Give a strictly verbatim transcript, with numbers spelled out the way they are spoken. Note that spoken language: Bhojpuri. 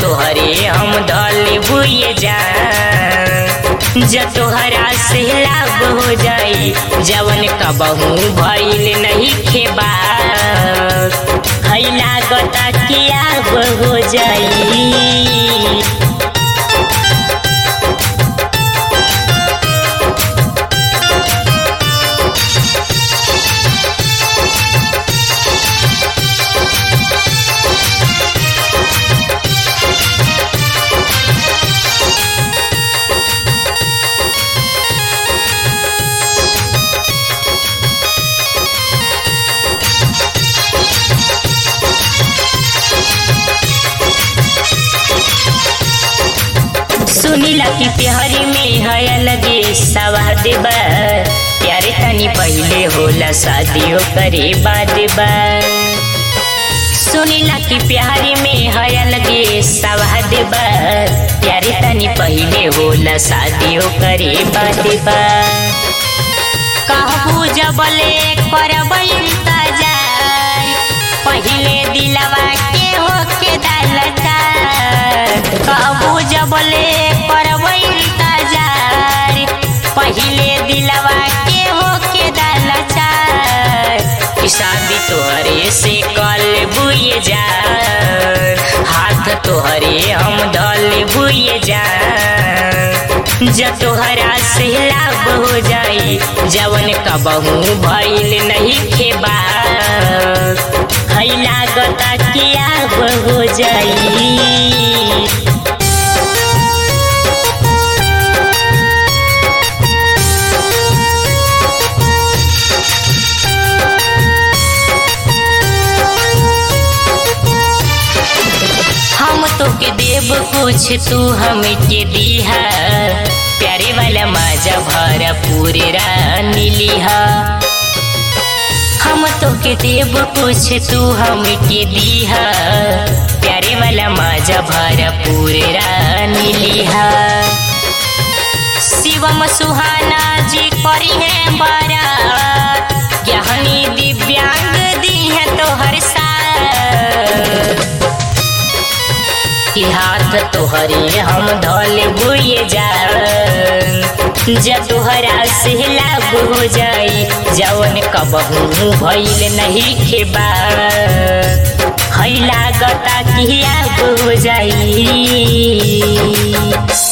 तोहरे हम धल भूए जा जा तोहरा से लाभ हो जाई जवन कबहू भइल नहीं खेबा है लागता कि अब हो जाई। सुनीला की प्यारी में है लगे सवाद बा प्यारे तनी पहले होला शादियों करे बाद बा। सुनीला की प्यारी में है लगे सवाद बा प्यारे तनी पहले होला शादियों करे बाद बा। कहबू जबले करबई इंतजार पहले दिलवा के होके दालता कहबू जबले पहले दिलवा के होके दालचार शादी तोहरे से कल बुए जा हाथ तोहरे हम धल बुए जा जा तोहरा से लाभ हो जाई जवन कबहू भइल नहीं खेबा है लागता कि अब हो जाई। के देव कुछ तू हमके दीहा प्यारे वाला माजा भरा पूरे रानी लिहा हम तो के देव कुछ तू हमके दीहा प्यारे वाला माजा भरा पूरे रानी लिहा। शिवम सुहाना जी करी है बारात ज्ञानी दिव्यांग दी है तो हर साथ हाथ तोहरे हम धल बुए जा जा तोहरा से लाभ हो जाई जवन कबहू भइल नहीं खेबा है लागता कि अब हो जाई।